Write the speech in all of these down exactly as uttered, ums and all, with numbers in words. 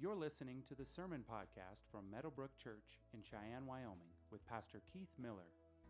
You're listening to the Sermon Podcast from Meadowbrook Church in Cheyenne, Wyoming, with Pastor Keith Miller.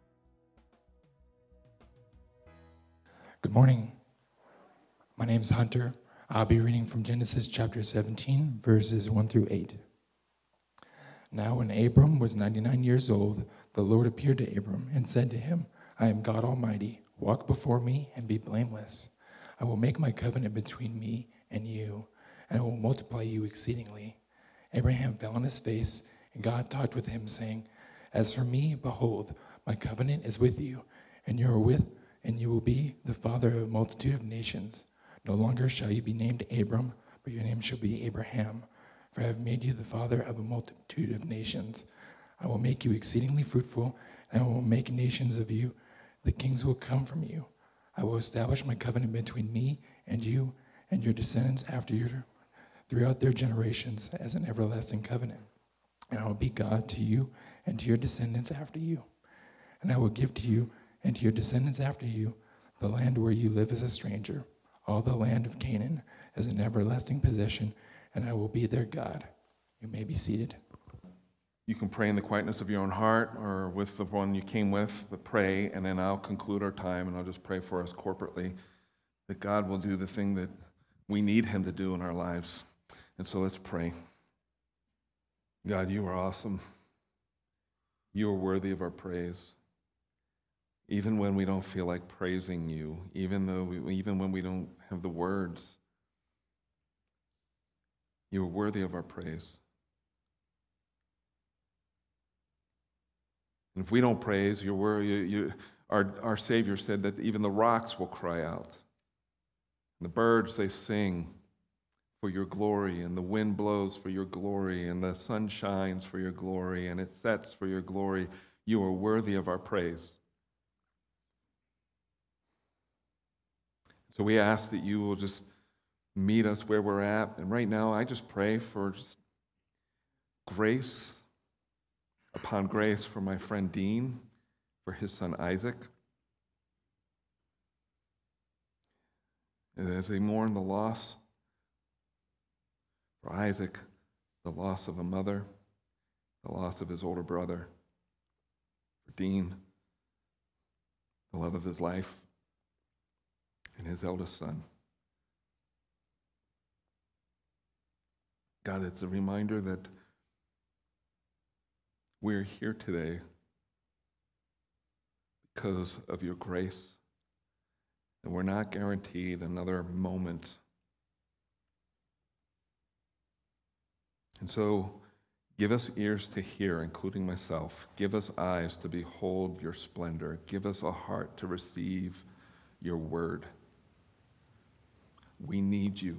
Good morning. My name's Hunter. I'll be reading from Genesis chapter seventeen, verses one through eight. Now when Abram was ninety-nine years old, the Lord appeared to Abram and said to him, I am God Almighty. Walk before me and be blameless. I will make my covenant between me and you, and I will multiply you exceedingly. Abraham fell on his face, and God talked with him, saying, As for me, behold, my covenant is with you, and you are with, and you will be the father of a multitude of nations. No longer shall you be named Abram, but your name shall be Abraham, for I have made you the father of a multitude of nations. I will make you exceedingly fruitful, and I will make nations of you. The kings will come from you. I will establish my covenant between me and you and your descendants after you throughout their generations as an everlasting covenant. And I will be God to you and to your descendants after you. And I will give to you and to your descendants after you the land where you live as a stranger, all the land of Canaan as an everlasting possession, and I will be their God. You may be seated. You can pray in the quietness of your own heart or with the one you came with, but pray, and then I'll conclude our time, and I'll just pray for us corporately that God will do the thing that we need him to do in our lives. And so let's pray. God, you are awesome. You are worthy of our praise. Even when we don't feel like praising you, even though we, even when we don't have the words, you are worthy of our praise. And if we don't praise, you're worthy, you, you, our, our Savior said that even the rocks will cry out. And the birds, they sing for your glory, and the wind blows for your glory, and the sun shines for your glory, and it sets for your glory. You are worthy of our praise. So we ask that you will just meet us where we're at. And right now, I just pray for just grace upon grace for my friend Dean, for his son Isaac. And as they mourn the loss for Isaac, the loss of a mother, the loss of his older brother, for Dean, the love of his life, and his eldest son. God, it's a reminder that we're here today because of your grace, and we're not guaranteed another moment. And so, give us ears to hear, including myself. Give us eyes to behold your splendor. Give us a heart to receive your word. We need you.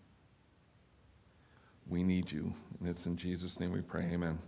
We need you. And it's in Jesus' name we pray. Amen.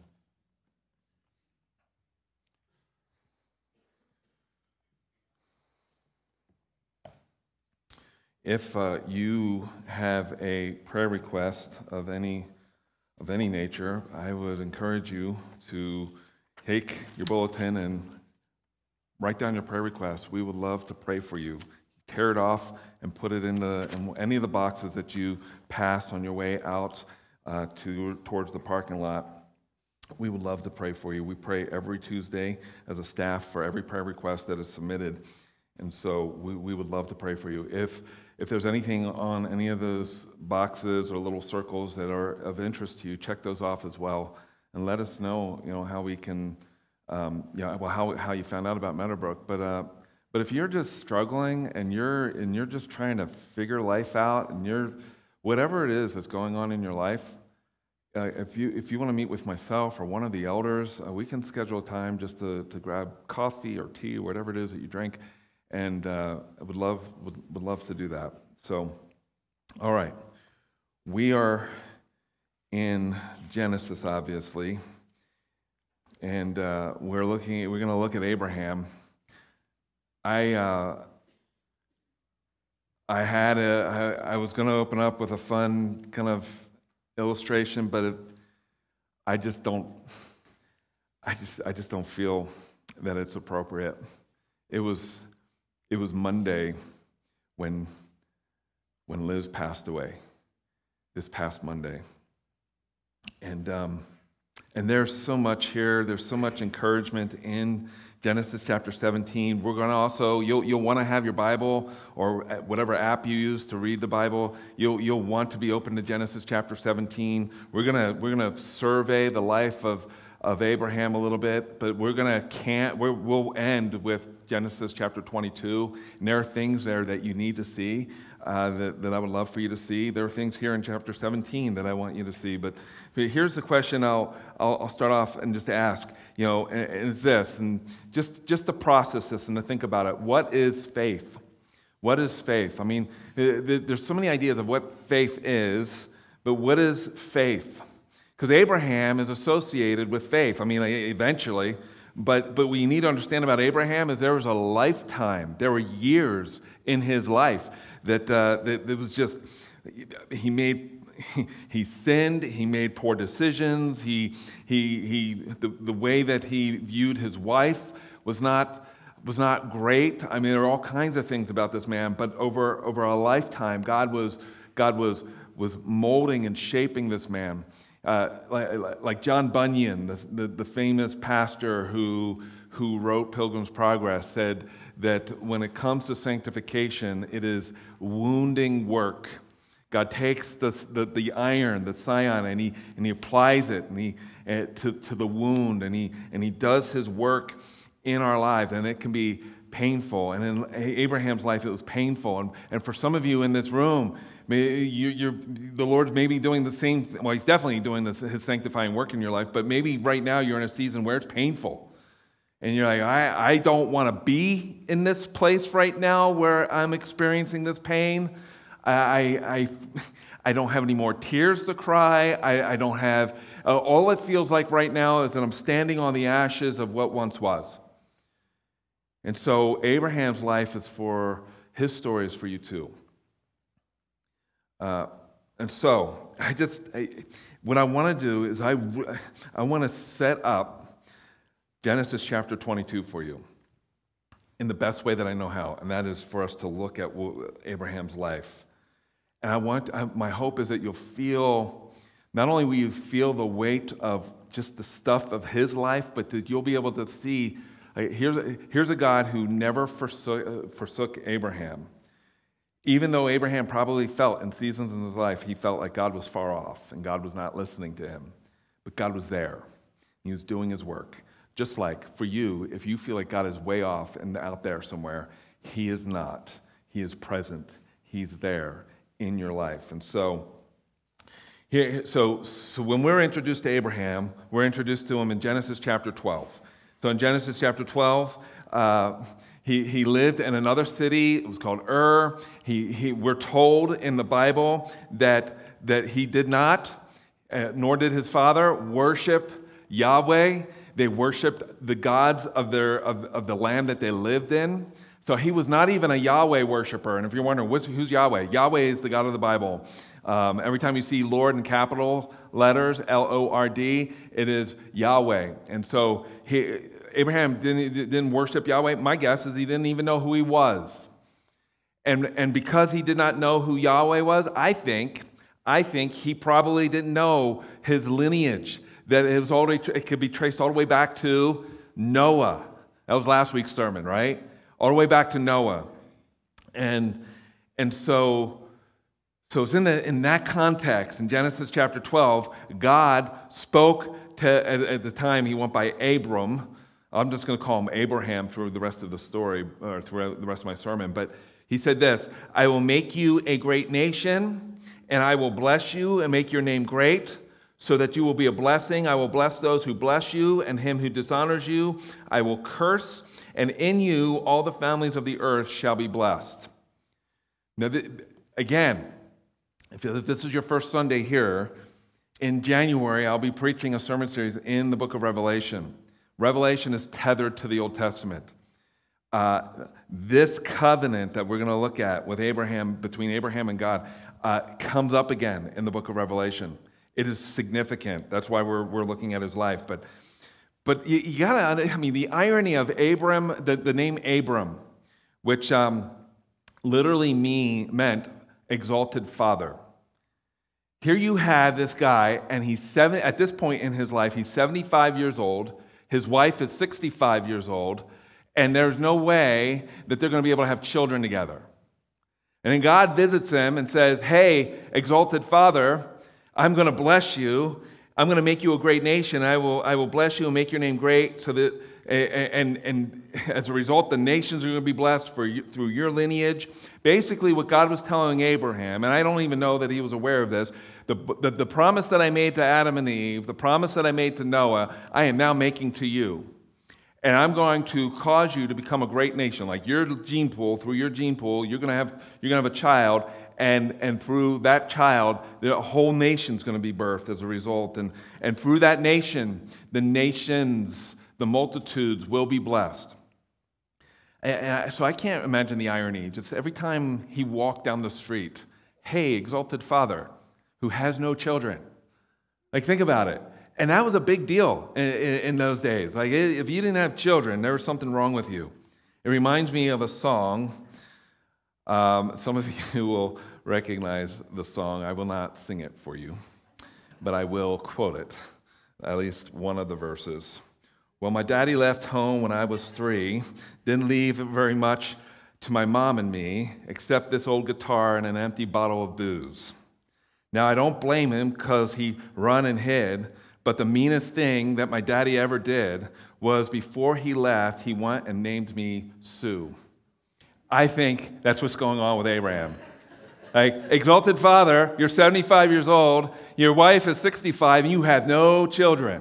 If uh, you have a prayer request of any of any nature, I would encourage you to take your bulletin and write down your prayer request. We would love to pray for you. Tear it off and put it in, the, in any of the boxes that you pass on your way out uh, to towards the parking lot. We would love to pray for you. We pray every Tuesday as a staff for every prayer request that is submitted. And so we, we would love to pray for you. If if there's anything on any of those boxes or little circles that are of interest to you, check those off as well, and let us know, you know, how we can, um, yeah, well, how how you found out about Meadowbrook. But uh, but if you're just struggling and you're and you're just trying to figure life out, and you're whatever it is that's going on in your life, uh, if you if you want to meet with myself or one of the elders, uh, we can schedule a time just to to grab coffee or tea or whatever it is that you drink. And uh, I would love would, would love to do that. So, all right, we are in Genesis, obviously, and uh, we're looking. We're going to look at Abraham. I uh, I had a. I, I was going to open up with a fun kind of illustration, but it, I just don't. I just I just don't feel that it's appropriate. It was. It was Monday when, when Liz passed away, this past Monday. And um, and there's so much here. There's so much encouragement in Genesis chapter seventeen. We're going to also, you'll, you'll want to have your Bible or whatever app you use to read the Bible. You'll, you'll want to be open to Genesis chapter seventeen. We're going to, we're going to survey the life of, of Abraham a little bit, but we're going to can't, we're, we'll end with Genesis chapter twenty-two. And there are things there that you need to see, uh, that, that I would love for you to see. There are things here in chapter seventeen that I want you to see. But, but here's the question I'll, I'll, I'll start off and just ask. You know, and, and it's this, and just, just to process this and to think about it. What is faith? What is faith? I mean, there's so many ideas of what faith is, but what is faith? Because Abraham is associated with faith. I mean, eventually, but but what you need to understand about Abraham is there was a lifetime, there were years in his life that uh, that it was just, he made. He sinned, he made poor decisions, he, he, he, the, the way that he viewed his wife was not, was not great. I mean, there are all kinds of things about this man, but over, over a lifetime, God was, God was, was molding and shaping this man. Uh, like, like John Bunyan, the, the, the famous pastor who, who wrote Pilgrim's Progress, said that when it comes to sanctification, it is wounding work. God takes the, the, the iron, the scion, and he, and he applies it and he, uh, to, to the wound, and he, and he does his work in our lives, and it can be painful. And in Abraham's life, it was painful. And, and for some of you in this room, maybe you, you're, the Lord's maybe doing the same, well, he's definitely doing this, his sanctifying work in your life, but maybe right now you're in a season where it's painful. And you're like, I, I don't want to be in this place right now where I'm experiencing this pain. I, I, I don't have any more tears to cry. I, I don't have, uh, all it feels like right now is that I'm standing on the ashes of what once was. And so Abraham's life is for, his story is for you too. Uh, and so I just, I, what I want to do is I, I want to set up Genesis chapter twenty-two for you in the best way that I know how, and that is for us to look at Abraham's life. And I want, I, my hope is that you'll feel, not only will you feel the weight of just the stuff of his life, but that you'll be able to see, like, here's, a, here's a God who never forsook, uh, forsook Abraham. Even though Abraham probably felt in seasons in his life, he felt like God was far off and God was not listening to him. But God was there. He was doing his work. Just like for you, if you feel like God is way off and out there somewhere, he is not. He is present. He's there in your life. And so, here, so, so when we're introduced to Abraham, we're introduced to him in Genesis chapter twelve. So in Genesis chapter twelve, uh, he, he lived in another city. It was called Ur. He, he, we're told in the Bible that, that he did not, uh, nor did his father, worship Yahweh. They worshiped the gods of, their, of, of the land that they lived in. So he was not even a Yahweh worshiper. And if you're wondering, who's Yahweh? Yahweh is the God of the Bible. Um, every time you see Lord in capital letters, L O R D, it is Yahweh. And so he, Abraham didn't, didn't worship Yahweh. My guess is he didn't even know who he was. And, and because he did not know who Yahweh was, I think, I think he probably didn't know his lineage, that it, was already, it could be traced all the way back to Noah. That was last week's sermon, right? All the way back to Noah. And, and so, so it's in, the, in that context, in Genesis chapter twelve, God spoke to, at, at the time he went by Abram. I'm just going to call him Abraham through the rest of the story, or through the rest of my sermon. But he said this, I will make you a great nation, and I will bless you and make your name great, so that you will be a blessing. I will bless those who bless you, and him who dishonors you I will curse, and in you all the families of the earth shall be blessed. Now, again, if this is your first Sunday here, in January I'll be preaching a sermon series in the book of Revelation. Revelation is tethered to the Old Testament. Uh, this covenant that we're going to look at with Abraham, between Abraham and God, uh, comes up again in the book of Revelation. It is significant. That's why we're we're looking at his life. But but you, you gotta, I mean, the irony of Abram, the, the name Abram, which um, literally mean, meant exalted father. Here you have this guy, and he's seven, at this point in his life, he's seventy-five years old. His wife is sixty-five years old, and there's no way that they're going to be able to have children together. And then God visits him and says, hey, exalted Father, I'm going to bless you. I'm going to make you a great nation. I will, I will bless you and make your name great so that, and, and as a result, the nations are going to be blessed for you, through your lineage. Basically, what God was telling Abraham, and I don't even know that he was aware of this, the, the, the promise that I made to Adam and Eve, the promise that I made to Noah, I am now making to you. And I'm going to cause you to become a great nation. Like your gene pool, through your gene pool, you're going to have, you're going to have a child, and, and through that child, the whole nation's going to be birthed as a result. And, and through that nation, the nations, the multitudes will be blessed. And, and I, so I can't imagine the irony. Just every time he walked down the street, hey, exalted Father, who has no children. Like, think about it. And that was a big deal in, in, in those days. Like, if you didn't have children, there was something wrong with you. It reminds me of a song. Um, some of you will recognize the song. I will not sing it for you, but I will quote it, at least one of the verses. Well, my daddy left home when I was three, didn't leave very much to my mom and me, except this old guitar and an empty bottle of booze. Now, I don't blame him because he run and hid, but the meanest thing that my daddy ever did was before he left, he went and named me Sue. I think that's what's going on with Abraham. Like, exalted Father, you're seventy-five years old, your wife is sixty-five, and you have no children.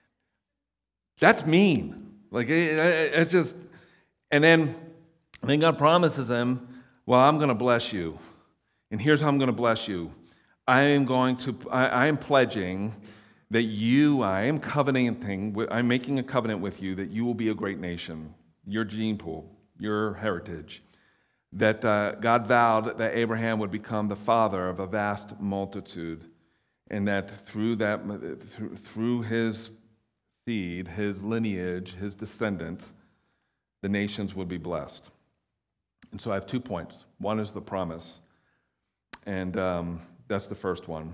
That's mean. Like, it's just, and then, and then God promises him, well, I'm going to bless you. And here's how I'm going to bless you. I am going to, I, I am pledging that you, I am covenanting, I'm making a covenant with you that you will be a great nation, your gene pool, your heritage. That uh, God vowed that Abraham would become the father of a vast multitude, and that through that, through, through his seed, his lineage, his descendants, the nations would be blessed. And so I have two points. One is the promise, and um, that's the first one.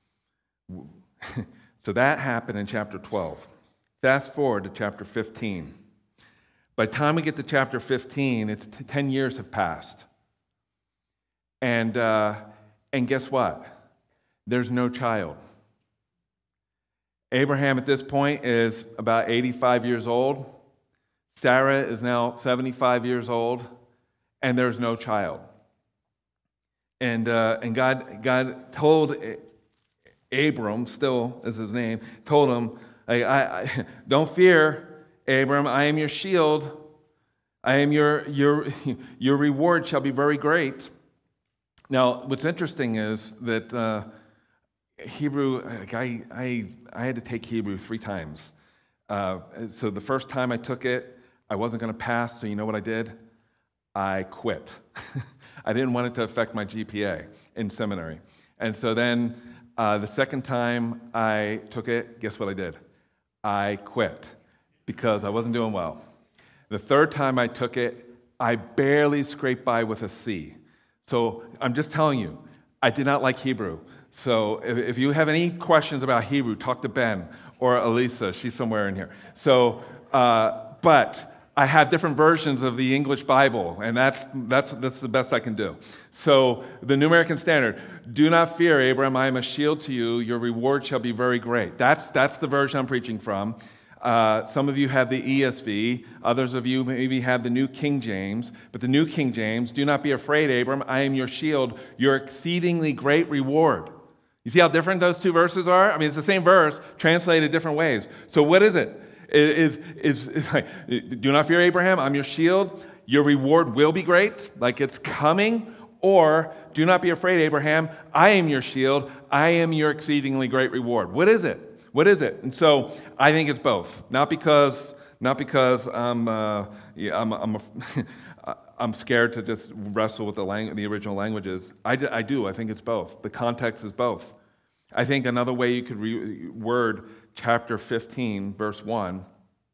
So that happened in chapter twelve. Fast forward to chapter fifteen. By the time we get to chapter fifteen, it's t- ten years have passed. And, uh, and guess what? There's no child. Abraham at this point is about eighty-five years old. Sarah is now seventy-five years old, and there's no child. And, uh, and God, God told Abram, still is his name, told him, I, I, I, don't fear, Abram, I am your shield. I am your, your, your reward shall be very great. Now, what's interesting is that uh, Hebrew, like I, I, I had to take Hebrew three times. Uh, so the first time I took it, I wasn't going to pass, so you know what I did? I quit. I didn't want it to affect my G P A in seminary. And so then uh, the second time I took it, guess what I did? I quit because I wasn't doing well. The third time I took it, I barely scraped by with a C. So I'm just telling you, I did not like Hebrew. So if, if you have any questions about Hebrew, talk to Ben or Elisa. She's somewhere in here. So, uh, but I have different versions of the English Bible, and that's, that's, that's the best I can do. So the New American Standard, do not fear, Abram, I am a shield to you, your reward shall be very great. That's, that's the version I'm preaching from. Uh, some of you have the E S V, others of you maybe have the New King James, but the New King James, do not be afraid, Abram, I am your shield, your exceedingly great reward. You see how different those two verses are? I mean, it's the same verse, translated different ways. So what is it? Is, is, is like, do not fear, Abraham, I'm your shield, your reward will be great, like it's coming, or do not be afraid, Abraham, I am your shield, I am your exceedingly great reward. What is it? What is it? And so I think it's both. Not because, not because I'm, uh, yeah, I'm, I'm, a, I'm scared to just wrestle with the, lang- the original languages. I, d- I do. I think it's both. The context is both. I think another way you could re- word chapter fifteen, verse one,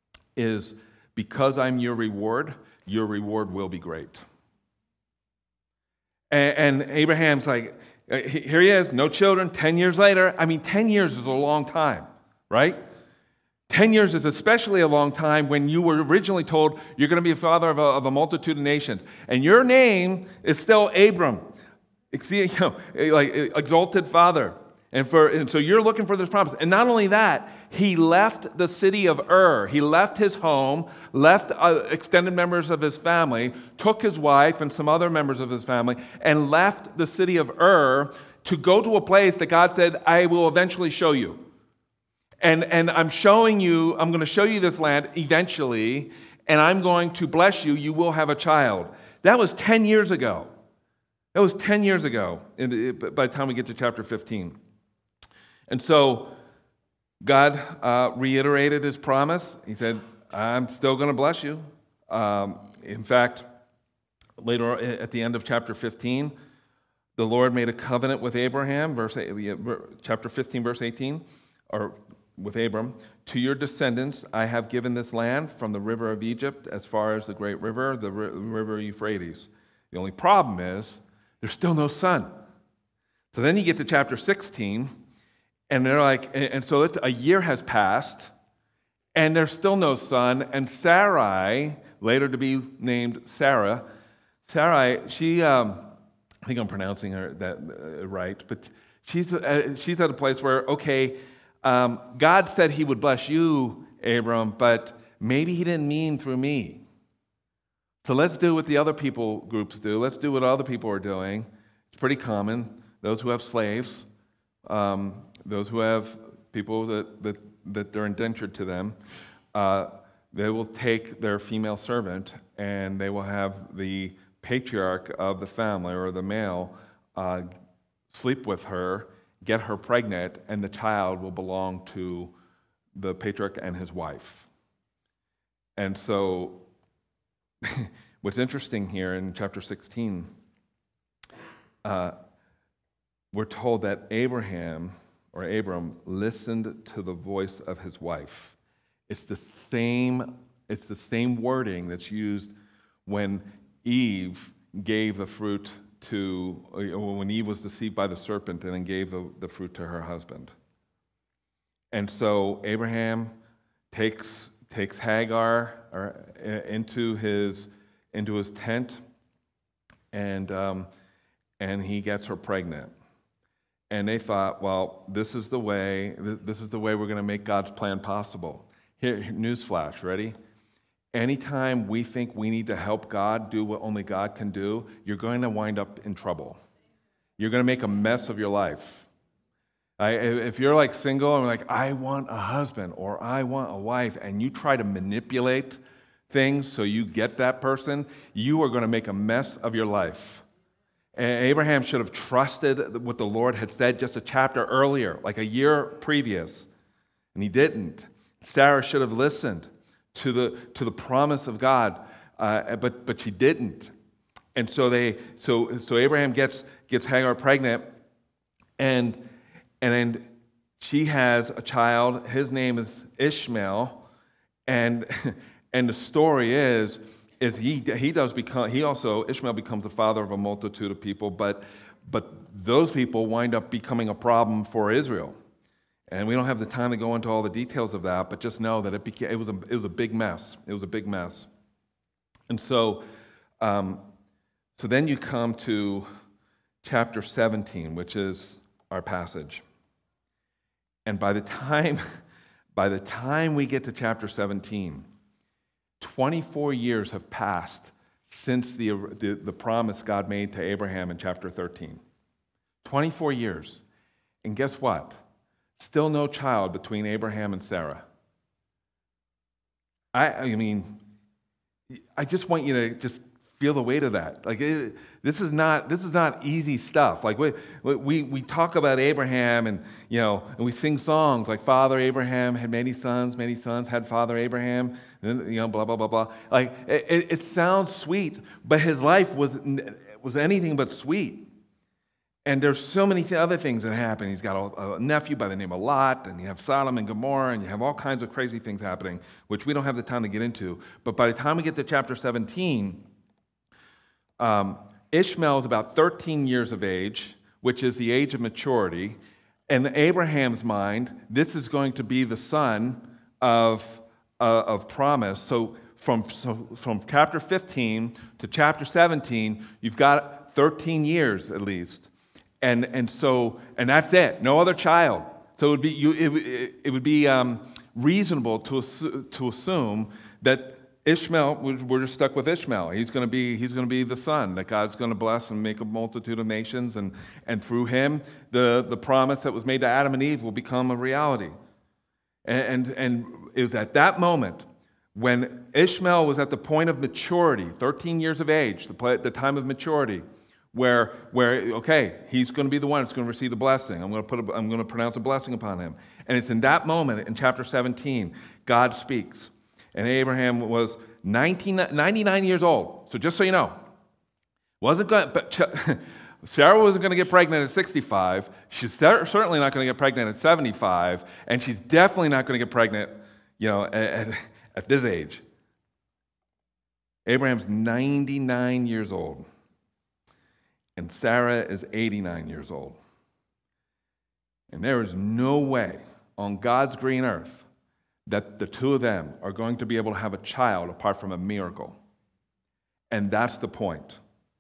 is because I'm your reward, your reward will be great. And, and Abraham's like, Uh, he- Here he is, no children, ten years later. I mean, ten years is a long time, right? ten years is especially a long time when you were originally told you're going to be a father of a, of a multitude of nations. And your name is still Abram, you know, like exalted father. And, for, and so you're looking for this promise. And not only that, he left the city of Ur. He left his home, left uh, extended members of his family, took his wife and some other members of his family, and left the city of Ur to go to a place that God said, I will eventually show you. And, and I'm showing you, I'm going to show you this land eventually, and I'm going to bless you. You will have a child. That was ten years ago. That was ten years ago by the time we get to chapter fifteen. And so God uh, reiterated his promise. He said, I'm still going to bless you. Um, in fact, later at the end of chapter fifteen, the Lord made a covenant with Abraham, verse chapter fifteen, verse eighteen, or with Abram, to your descendants I have given this land from the river of Egypt as far as the great river, the river Euphrates. The only problem is there's still no son. So then you get to chapter sixteen, and they're like, and so it's, a year has passed, and there's still no son, and Sarai, later to be named Sarah, Sarai, she, um, I think I'm pronouncing her that uh, right, but she's uh, she's at a place where, okay, Um, God said he would bless you, Abram, but maybe he didn't mean through me. So let's do what the other people groups do. Let's do what other people are doing. It's pretty common. Those who have slaves, um, those who have people that, that, that are indentured to them, uh, they will take their female servant and they will have the patriarch of the family or the male uh, sleep with her, get her pregnant, and the child will belong to the patriarch and his wife. And so, what's interesting here in chapter sixteen, uh, we're told that Abraham, or Abram, listened to the voice of his wife. It's the same, it's the same wording that's used when Eve gave the fruit to, when Eve was deceived by the serpent and then gave the, the fruit to her husband. And so Abraham takes takes Hagar or, uh, into his into his tent, and um, and he gets her pregnant. And they thought, well, this is the way this is the way we're going to make God's plan possible. Here, newsflash, ready? Anytime we think we need to help God do what only God can do, you're going to wind up in trouble. You're going to make a mess of your life. I, if you're like single and like, I want a husband or I want a wife, and you try to manipulate things so you get that person, you are going to make a mess of your life. And Abraham should have trusted what the Lord had said just a chapter earlier, like a year previous, and he didn't. Sarah should have listened to the to the promise of God, uh, but but she didn't. And so they so so Abraham gets gets Hagar pregnant, and and then she has a child. His name is Ishmael, and and the story is is he he does become he also Ishmael becomes the father of a multitude of people, but but those people wind up becoming a problem for Israel. And we don't have the time to go into all the details of that, but just know that it became it was a it was a big mess. It was a big mess. And so, um, so then you come to chapter seventeen, which is our passage. And by the time, by the time we get to chapter seventeen, twenty-four years have passed since the the, the promise God made to Abraham in chapter thirteen. twenty-four years, and guess what? Still no child between Abraham and Sarah. I, I mean, I just want you to just feel the weight of that. Like it, this is not this is not easy stuff. Like we we we talk about Abraham, and you know, and we sing songs like Father Abraham had many sons, many sons had Father Abraham, and you know, blah blah blah blah. Like it, it sounds sweet, but his life was was anything but sweet. And there's so many th- other things that happen. He's got a, a nephew by the name of Lot, and you have Sodom and Gomorrah, and you have all kinds of crazy things happening, which we don't have the time to get into. But by the time we get to chapter seventeen, um, Ishmael is about thirteen years of age which is the age of maturity. In Abraham's mind, this is going to be the son of, uh, of promise. So from, so from chapter fifteen to chapter seventeen, you've got thirteen years at least. And, and so, and that's it, no other child. So it would be, you, it, it would be um, reasonable to, assu- to assume that Ishmael, we're just stuck with Ishmael. He's going to be, he's going to be the son that God's going to bless and make a multitude of nations, and, and through him, the, the promise that was made to Adam and Eve will become a reality. And, and, and it was at that moment when Ishmael was at the point of maturity, thirteen years of age, the, the time of maturity, where, where okay, he's going to be the one that's going to receive the blessing. I'm going to put, a, I'm going to pronounce a blessing upon him. And it's in that moment, in chapter seventeen, God speaks. And Abraham was nineteen, ninety-nine years old. So just so you know, wasn't going, but Sarah wasn't going to get pregnant at sixty-five. She's certainly not going to get pregnant at seventy-five, and she's definitely not going to get pregnant, you know, at, at this age. Abraham's ninety-nine years old, and Sarah is eighty-nine years old. And there is no way on God's green earth that the two of them are going to be able to have a child apart from a miracle. And that's the point.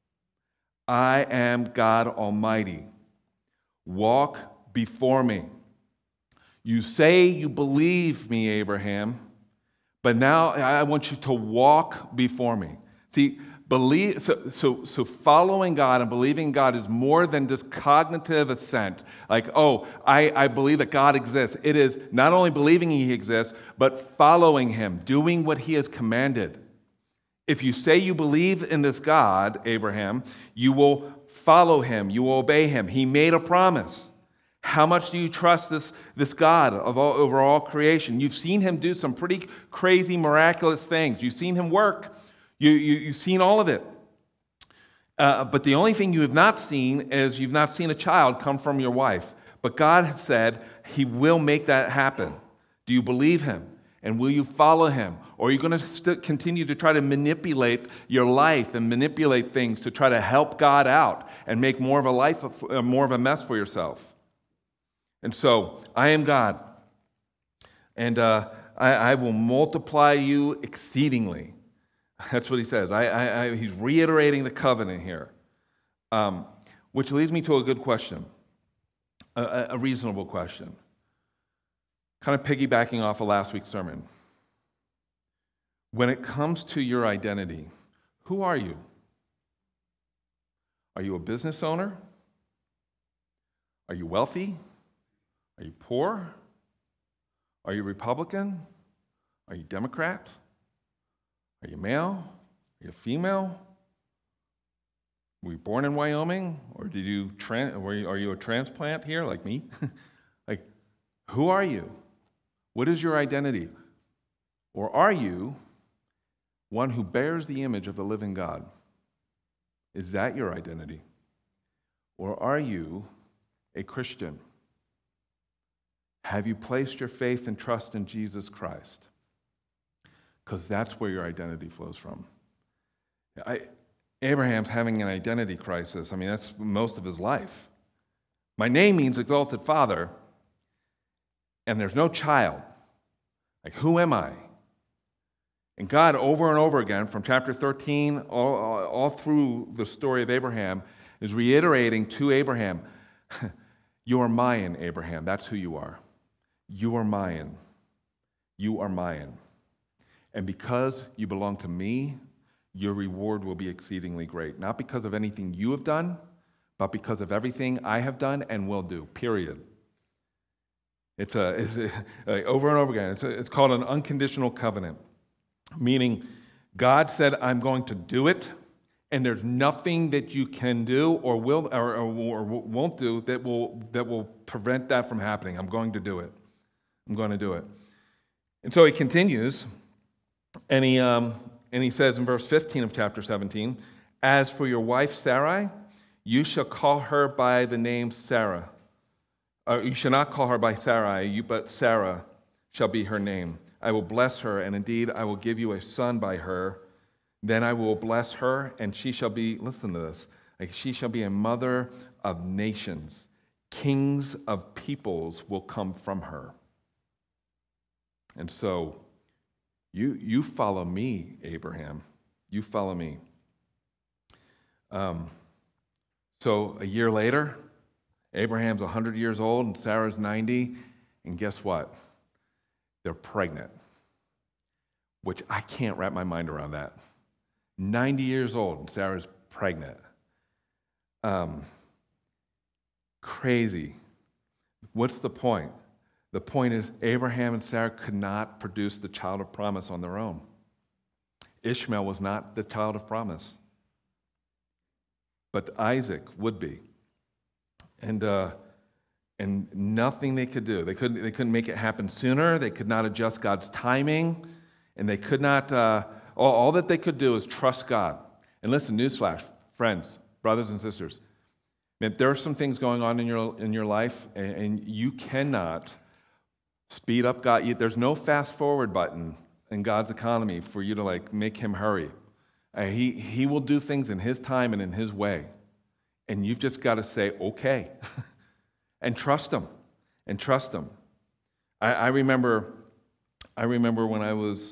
I am God Almighty. Walk before me. You say you believe me, Abraham, but now I want you to walk before me. See, believe so, so, so following God and believing God is more than just cognitive assent. Like, oh, I, I believe that God exists. It is not only believing He exists, but following Him, doing what He has commanded. If you say you believe in this God, Abraham, you will follow Him, you will obey Him. He made a promise. How much do you trust this, this God of all, over all creation? You've seen Him do some pretty crazy, miraculous things. You've seen Him work. You, you, you've seen all of it. Uh, but the only thing you have not seen is you've not seen a child come from your wife. But God has said He will make that happen. Do you believe Him? And will you follow Him? Or are you going to st- continue to try to manipulate your life and manipulate things to try to help God out and make more of a life, uh, more of a mess for yourself? And so, I am God. And uh, I, I will multiply you exceedingly. That's what he says. I, I, I, he's reiterating the covenant here, um, which leads me to a good question, a, a reasonable question, kind of piggybacking off of last week's sermon. When it comes to your identity, who are you? Are you a business owner? Are you wealthy? Are you poor? Are you Republican? Are you Democrat? Are you male? Are you female? Were you born in Wyoming? Or did you, tran- were you are you a transplant here like me? Like, who are you? What is your identity? Or are you one who bears the image of the living God? Is that your identity? Or are you a Christian? Have you placed your faith and trust in Jesus Christ? Because that's where your identity flows from. I, Abraham's having an identity crisis. I mean, that's most of his life. My name means exalted father, and there's no child. Like, who am I? And God, over and over again, from chapter thirteen, all, all, all through the story of Abraham, is reiterating to Abraham, you are mine, Abraham. That's who you are. You are mine. You are mine. And because you belong to me, your reward will be exceedingly great. Not because of anything you have done, but because of everything I have done and will do, period. It's, a, it's a, like over and over again. It's, a, it's called an unconditional covenant, meaning God said, I'm going to do it, and there's nothing that you can do or will or, or, or won't do that will, that will prevent that from happening. I'm going to do it. I'm going to do it. And so he continues. And he, um, and he says in verse fifteen of chapter seventeen, as for your wife Sarai, you shall call her by the name Sarah. Or you shall not call her by Sarai, you, but Sarah shall be her name. I will bless her, and indeed I will give you a son by her. Then I will bless her, and she shall be, listen to this, like she shall be a mother of nations. Kings of peoples will come from her. And so, you, you follow me, Abraham. You follow me. Um, so a year later, Abraham's one hundred years old and Sarah's ninety, and guess what? They're pregnant, which I can't wrap my mind around that. ninety years old and Sarah's pregnant. Um, crazy. What's the point? The point is Abraham and Sarah could not produce the child of promise on their own. Ishmael was not the child of promise, but Isaac would be. And uh, and nothing they could do. They couldn't, they couldn't make it happen sooner. They could not adjust God's timing. And they could not, uh, all, all that they could do is trust God. And listen, newsflash, friends, brothers and sisters, man, there are some things going on in your, in your life, and, and you cannot speed up God. You, there's no fast forward button in God's economy for you to like make him hurry. Uh, he, he will do things in his time and in his way. And you've just got to say, okay, and trust him, and trust him. I, I remember, I remember when I was,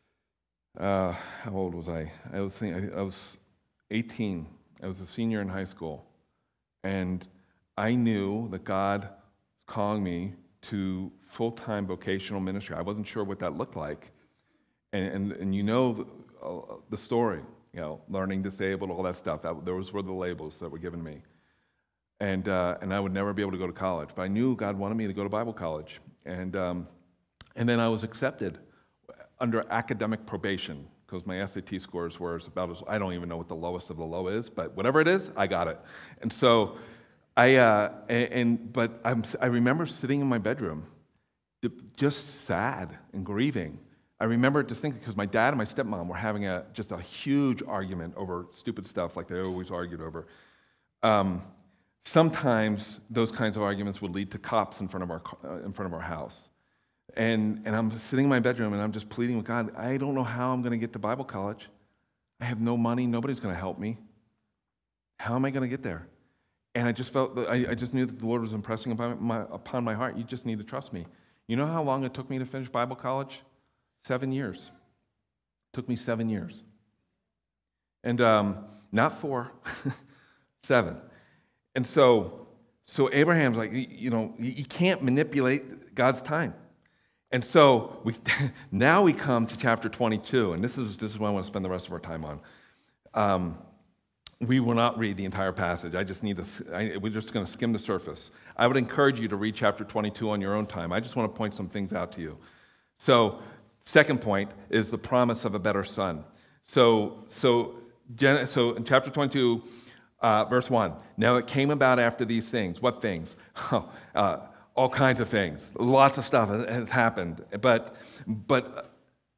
uh, how old was I? I was, I was eighteen. I was a senior in high school, and I knew that God was calling me to full-time vocational ministry. I wasn't sure what that looked like, and and, and you know the, uh, the story. You know, learning disabled, all that stuff. That, those were the labels that were given me. And uh, and I would never be able to go to college. But I knew God wanted me to go to Bible college. And um, and then I was accepted under academic probation because my S A T scores were about as, I don't even know what the lowest of the low is, but whatever it is, I got it. And so I, uh, and, and but I'm, I remember sitting in my bedroom just sad and grieving. I remember it distinctly because my dad and my stepmom were having a just a huge argument over stupid stuff like they always argued over. Um, sometimes those kinds of arguments would lead to cops in front of our uh, in front of our house, and and I'm sitting in my bedroom and I'm just pleading with God. I don't know how I'm going to get to Bible college. I have no money. Nobody's going to help me. How am I going to get there? And I just felt that I, I just knew that the Lord was impressing upon my, upon my heart. You just need to trust me. You know how long it took me to finish Bible college? Seven years. It took me seven years. And um, not four, seven. And so, so Abraham's like, you know, you can't manipulate God's time. And so we now we come to chapter twenty-two, and this is this is what I want to spend the rest of our time on. Um, we will not read the entire passage. I just need to. I, we're just going to skim the surface. I would encourage you to read chapter twenty-two on your own time. I just want to point some things out to you. So. Second point is the promise of a better son. So, so, so in chapter twenty-two, uh, verse one, now it came about after these things. What things? Oh, uh, all kinds of things. Lots of stuff has happened. But, but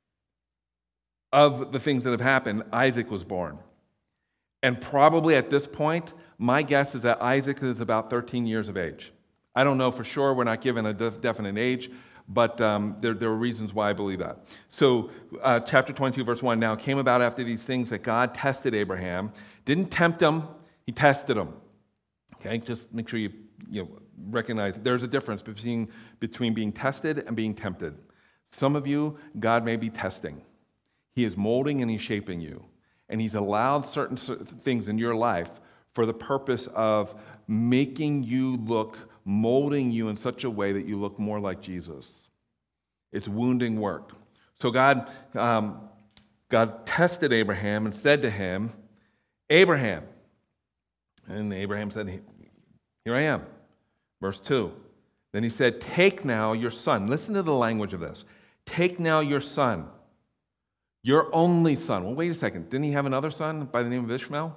of the things that have happened, Isaac was born. And probably at this point, my guess is that Isaac is about thirteen years of age. I don't know for sure. We're not given a def- definite age. But um, there, there are reasons why I believe that. So uh, chapter twenty-two, verse one, now it came about after these things that God tested Abraham. Didn't tempt him, he tested him. Okay, just make sure you, you know, recognize there's a difference between, between being tested and being tempted. Some of you, God may be testing. He is molding and he's shaping you. And he's allowed certain things in your life for the purpose of making you look, molding you in such a way that you look more like Jesus. It's wounding work. So God, um, God tested Abraham and said to him, Abraham. And Abraham said, here I am. Verse two. Then he said, take now your son. Listen to the language of this. Take now your son, your only son. Well, wait a second. Didn't he have another son by the name of Ishmael?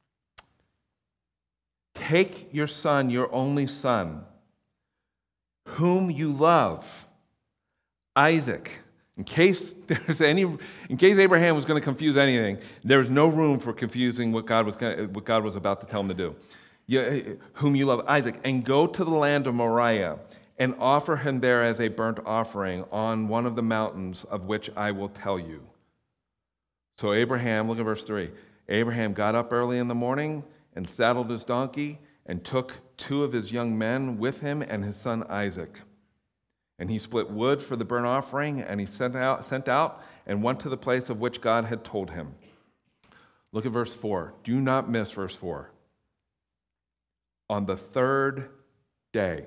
Take your son, your only son, whom you love, Isaac. In case there's any, in case Abraham was going to confuse anything, there was no room for confusing what God was what God was about to tell him to do. You, whom you love, Isaac, and go to the land of Moriah and offer him there as a burnt offering on one of the mountains of which I will tell you. So Abraham, look at verse three. Abraham got up early in the morning and saddled his donkey and took two of his young men with him and his son Isaac. And he split wood for the burnt offering, and he sent out, sent out and went to the place of which God had told him. Look at verse four. Do not miss verse four. On the third day,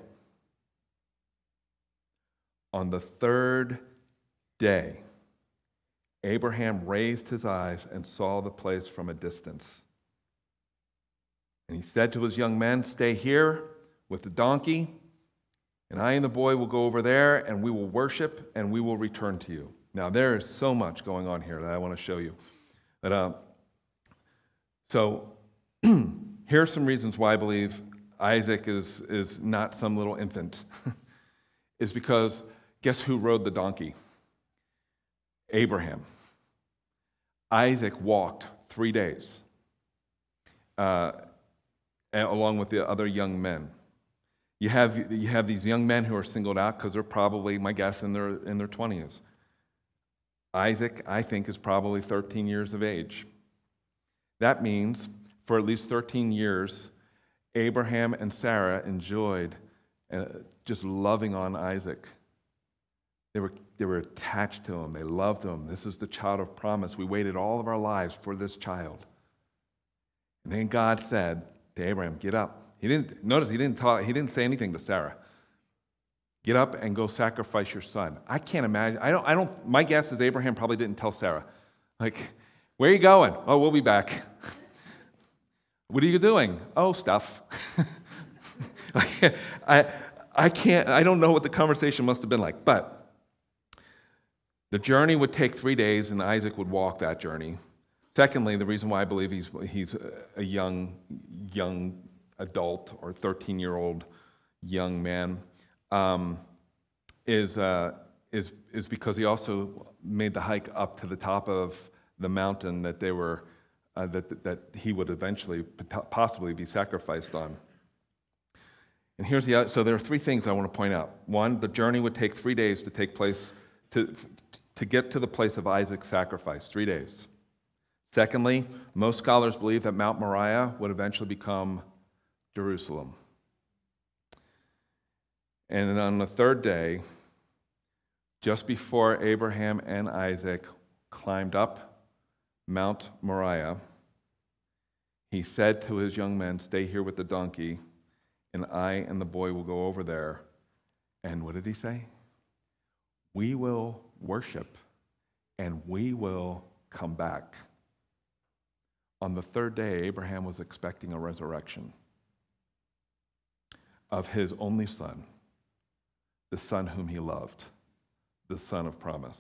on the third day, Abraham raised his eyes and saw the place from a distance. And he said to his young men, "Stay here with the donkey, and I and the boy will go over there, and we will worship, and we will return to you." Now, there is so much going on here that I want to show you. But, uh, so, here are some reasons why I believe Isaac is, is not some little infant. Is because, guess who rode the donkey? Abraham. Isaac walked three days, uh, along with the other young men. You have, you have these young men who are singled out because they're probably, my guess, in their, in their twenties. Isaac, I think, is probably thirteen years of age. That means, for at least thirteen years, Abraham and Sarah enjoyed uh, just loving on Isaac. They were, they were attached to him. They loved him. This is the child of promise. We waited all of our lives for this child. And then God said to Abraham, "Get up." He didn't notice. He didn't talk. He didn't say anything to Sarah. Get up and go sacrifice your son. I can't imagine. I don't. I don't. My guess is Abraham probably didn't tell Sarah, like, "Where are you going?" "Oh, we'll be back." "What are you doing?" "Oh, stuff." I I can't. I don't know what the conversation must have been like, but the journey would take three days, and Isaac would walk that journey. Secondly, the reason why I believe he's he's a young young adult or thirteen-year-old young man um, is uh, is is because he also made the hike up to the top of the mountain that they were uh, that that he would eventually possibly be sacrificed on. And here's the other, so there are three things I want to point out. One, the journey would take three days to take place to to get to the place of Isaac's sacrifice. Three days. Secondly, most scholars believe that Mount Moriah would eventually become Jerusalem. And then on the third day, just before Abraham and Isaac climbed up Mount Moriah, he said to his young men, "Stay here with the donkey, and I and the boy will go over there." And what did he say? "We will worship, and we will come back." On the third day, Abraham was expecting a resurrection of his only son, the son whom he loved, the son of promise.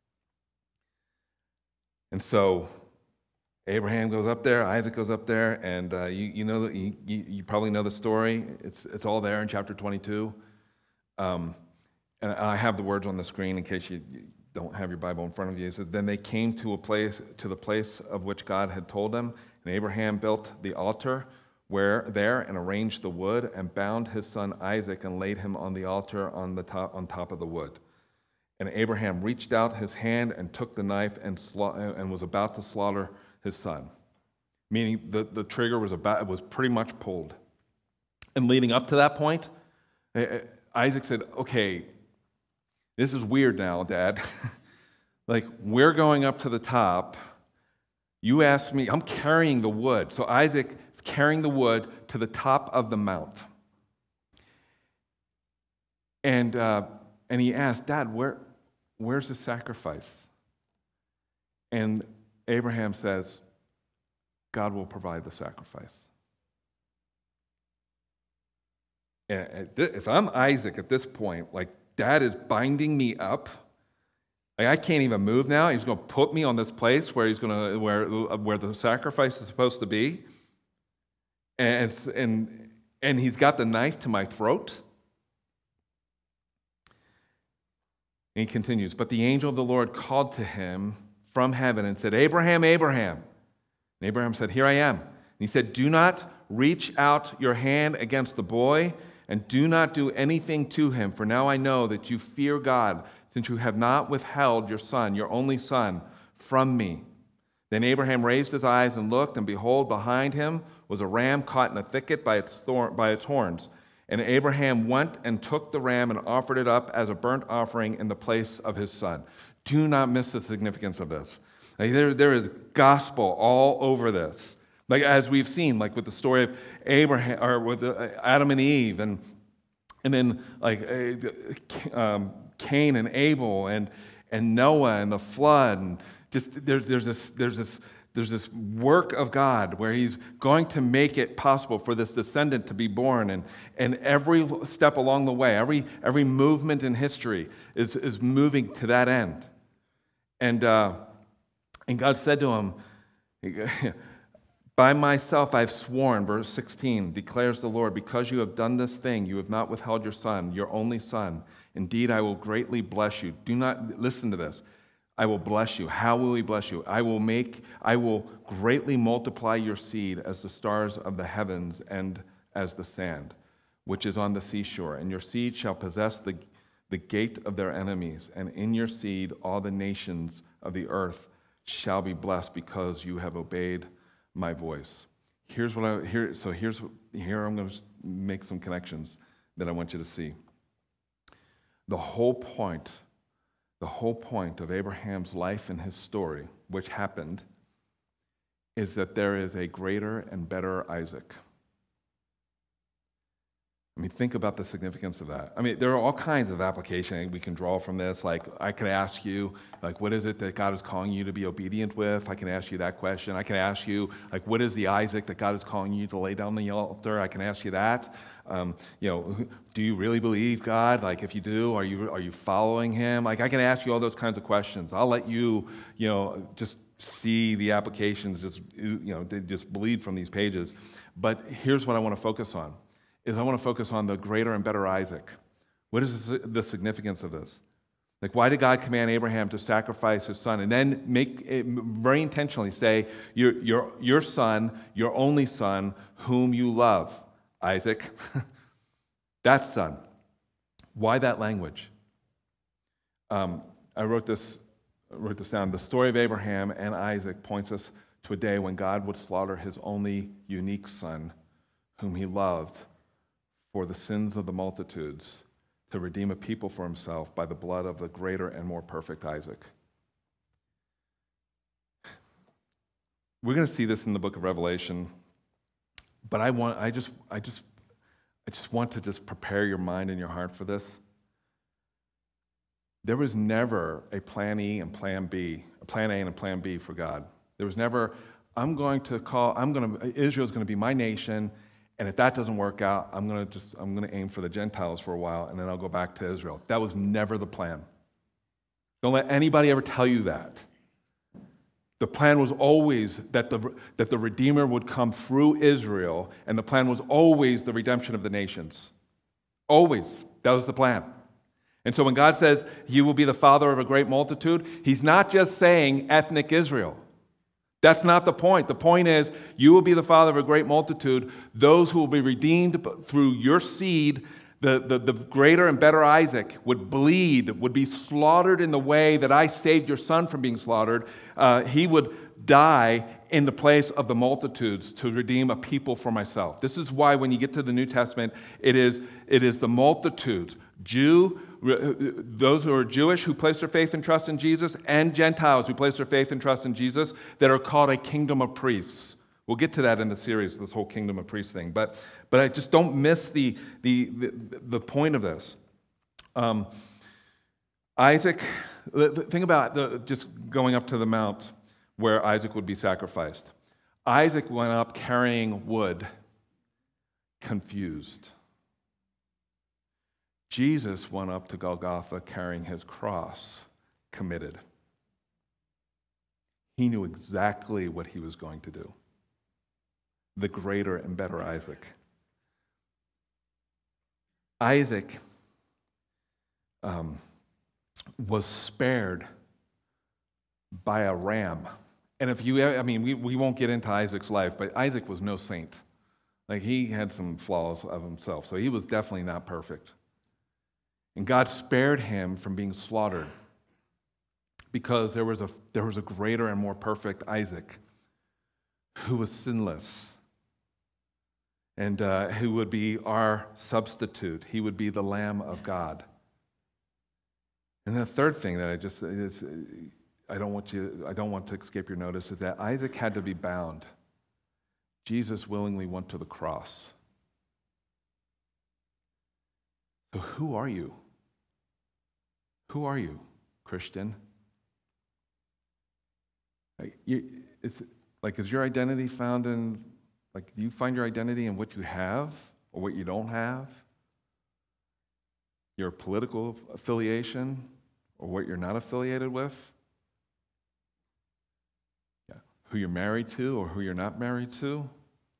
And so Abraham goes up there, Isaac goes up there, and uh, you, you know you, you, you probably know the story. It's it's all there in chapter twenty-two. Um, and I have the words on the screen in case you, you don't have your Bible in front of you. It says, "Then they came to a place to the place of which God had told them, and Abraham built the altar where there and arranged the wood and bound his son Isaac and laid him on the altar on the top on top of the wood. And Abraham reached out his hand and took the knife and sla- and was about to slaughter his son," meaning the, the trigger was about was pretty much pulled. And leading up to that point, Isaac said, "Okay, this is weird now, Dad. Like, we're going up to the top. You asked me, I'm carrying the wood." So Isaac is carrying the wood to the top of the mount. And uh, and he asked, "Dad, where where's the sacrifice?" And Abraham says, "God will provide the sacrifice." And if I'm Isaac at this point, like, Dad is binding me up. Like, I can't even move now. He's going to put me on this place where he's going to where where the sacrifice is supposed to be, and and and he's got the knife to my throat. And he continues, "But the angel of the Lord called to him from heaven and said, 'Abraham, Abraham.' And Abraham said, 'Here I am.' And he said, 'Do not reach out your hand against the boy, and do not do anything to him, for now I know that you fear God, since you have not withheld your son, your only son, from me.' Then Abraham raised his eyes and looked, and behold, behind him was a ram caught in a thicket by its, thorn, by its horns. And Abraham went and took the ram and offered it up as a burnt offering in the place of his son. Do not miss the significance of this. Like there, there is gospel all over this. Like as we've seen, like with the story of Abraham, or with Adam and Eve, and and then like um, Cain and Abel, and and Noah and the flood, and just there's there's this there's this there's this work of God where He's going to make it possible for this descendant to be born, and and every step along the way, every every movement in history is is moving to that end, and uh, and God said to him, by myself I've sworn, verse sixteen, declares the Lord, because you have done this thing, you have not withheld your son, your only son. Indeed, I will greatly bless you. Do not, listen to this. I will bless you. How will He bless you? I will make, I will greatly multiply your seed as the stars of the heavens and as the sand, which is on the seashore. And your seed shall possess the, the gate of their enemies. And in your seed all the nations of the earth shall be blessed, because you have obeyed my voice. Here's what I here. So here's here I'm going to make some connections that I want you to see. The whole point, the whole point of Abraham's life and his story, which happened, is that there is a greater and better Isaac. I mean, think about the significance of that. I mean, there are all kinds of applications we can draw from this. Like, I could ask you, like, what is it that God is calling you to be obedient with? I can ask you that question. I can ask you, like, what is the Isaac that God is calling you to lay down the altar? I can ask you that. Um, you know, do you really believe God? Like, if you do, are you are you following Him? Like, I can ask you all those kinds of questions. I'll let you, you know, just see the applications, just you know, they just bleed from these pages. But here's what I want to focus on. Is I want to focus on the greater and better Isaac. What is the significance of this? Like, why did God command Abraham to sacrifice his son and then make it very intentionally say, your, your, your son, your only son, whom you love, Isaac, that son. Why that language? Um, I wrote this, wrote this down. The story of Abraham and Isaac points us to a day when God would slaughter his only unique son, whom he loved, for the sins of the multitudes, to redeem a people for himself by the blood of the greater and more perfect Isaac. We're going to see this in the book of Revelation, but I want I just I just I just want to just prepare your mind and your heart for this. There was never a plan E and plan B, a plan A and a plan B for God. There was never, I'm going to call, I'm going to, Israel's going to be my nation. And if that doesn't work out, I'm going to just I'm going to aim for the Gentiles for a while, and then I'll go back to Israel. That was never the plan. Don't let anybody ever tell you that. The plan was always that the that the Redeemer would come through Israel, and the plan was always the redemption of the nations. Always. That was the plan. And so when God says He will be the father of a great multitude, He's not just saying ethnic Israel. That's not the point. The point is, you will be the father of a great multitude. Those who will be redeemed through your seed, the, the, the greater and better Isaac, would bleed, would be slaughtered in the way that I saved your son from being slaughtered. Uh, he would die in the place of the multitudes to redeem a people for myself. This is why when you get to the New Testament, it is, it is the multitudes, Jew, those who are Jewish who place their faith and trust in Jesus, and Gentiles who place their faith and trust in Jesus, that are called a kingdom of priests. We'll get to that in the series, this whole kingdom of priests thing. But but I just don't miss the the the, the point of this. Um, Isaac, think about the, just going up to the mount where Isaac would be sacrificed. Isaac went up carrying wood, confused. Jesus went up to Golgotha carrying his cross, committed. He knew exactly what he was going to do. The greater and better Isaac. Isaac um, was spared by a ram. And if you, I mean, we, we won't get into Isaac's life, but Isaac was no saint. Like, he had some flaws of himself, so he was definitely not perfect. And God spared him from being slaughtered because there was a there was a greater and more perfect Isaac who was sinless, and uh, who would be our substitute. He would be the Lamb of God. And the third thing that I just is I don't want you I don't want to escape your notice is that Isaac had to be bound. Jesus willingly went to the cross. So who are you? Who are you, Christian? Like, you, it's like is your identity found in like do you find your identity in what you have or what you don't have? Your political affiliation or what you're not affiliated with? Yeah. Who you're married to or who you're not married to?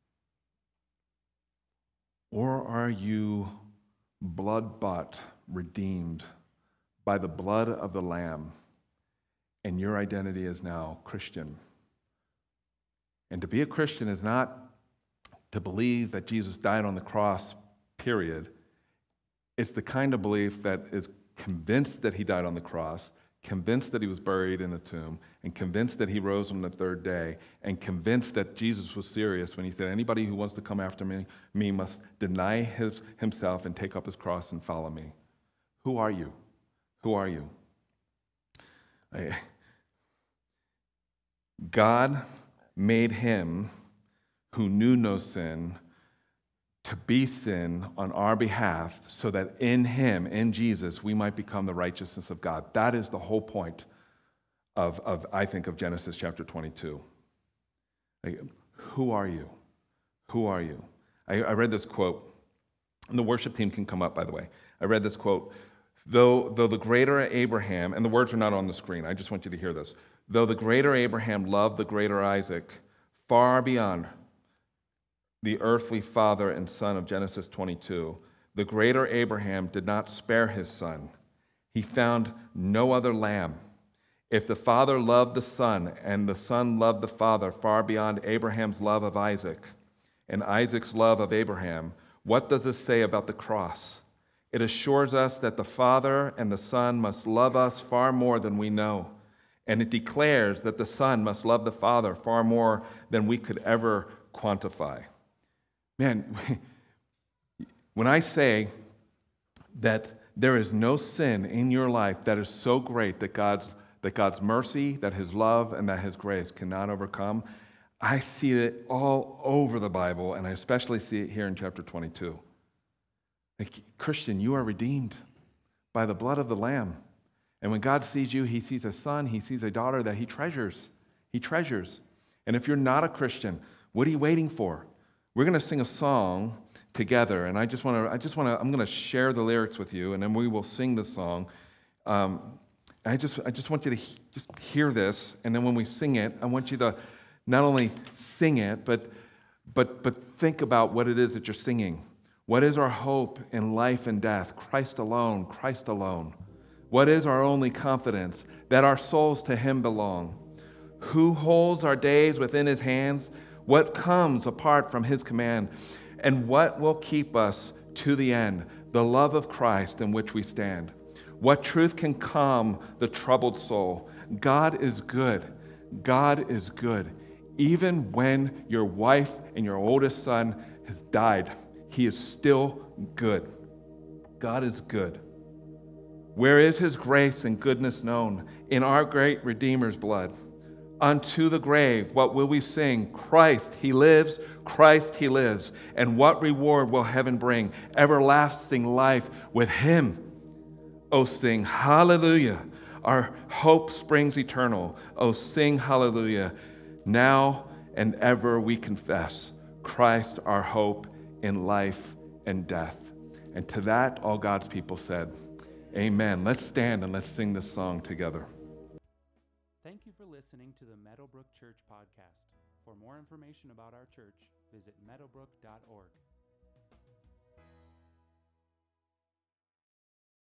Or are you blood-bought, redeemed by the blood of the Lamb, and your identity is now Christian? And to be a Christian is not to believe that Jesus died on the cross, period. It's the kind of belief that is convinced that he died on the cross, convinced that he was buried in a tomb, and convinced that he rose on the third day, and convinced that Jesus was serious when he said, anybody who wants to come after me, me must deny his, himself and take up his cross and follow me. Who are you? Who are you? I, God made him who knew no sin to be sin on our behalf so that in him, in Jesus, we might become the righteousness of God. That is the whole point of, of I think, of Genesis chapter twenty-two. Like, who are you? Who are you? I, I read this quote, and the worship team can come up, by the way. I read this quote, though, though the greater Abraham, and the words are not on the screen, I just want you to hear this. Though the greater Abraham loved the greater Isaac far beyond the earthly father and son of Genesis twenty-two, the greater Abraham did not spare his son. He found no other lamb. If the father loved the son and the son loved the father far beyond Abraham's love of Isaac and Isaac's love of Abraham, what does this say about the cross? It assures us that the Father and the Son must love us far more than we know. And it declares that the Son must love the Father far more than we could ever quantify. Man, when I say that there is no sin in your life that is so great that God's, that God's mercy, that his love, and that his grace cannot overcome, I see it all over the Bible, and I especially see it here in chapter twenty-two. Like, Christian, you are redeemed by the blood of the Lamb. And when God sees you, he sees a son, he sees a daughter that he treasures. He treasures. And if you're not a Christian, what are you waiting for? We're going to sing a song together, and I just want to, I just want to, I'm going to share the lyrics with you, and then we will sing the song. Um, I just, I just want you to he- just hear this, and then when we sing it, I want you to not only sing it, but, but, but think about what it is that you're singing. What is our hope in life and death? Christ alone, Christ alone. What is our only confidence? That our souls to him belong. Who holds our days within his hands? What comes apart from his command? And what will keep us to the end? The love of Christ in which we stand. What truth can calm the troubled soul? God is good. God is good. Even when your wife and your oldest son has died, he is still good. God is good. Where is his grace and goodness known? In our great Redeemer's blood. Unto the grave, what will we sing? Christ, he lives. Christ, he lives. And what reward will heaven bring? Everlasting life with him. Oh, sing hallelujah. Our hope springs eternal. Oh, sing hallelujah. Now and ever we confess Christ our hope in life and death. And to that, all God's people said, amen. Let's stand and let's sing this song together. Thank you for listening to the Meadowbrook Church podcast. For more information about our church, visit meadowbrook dot org.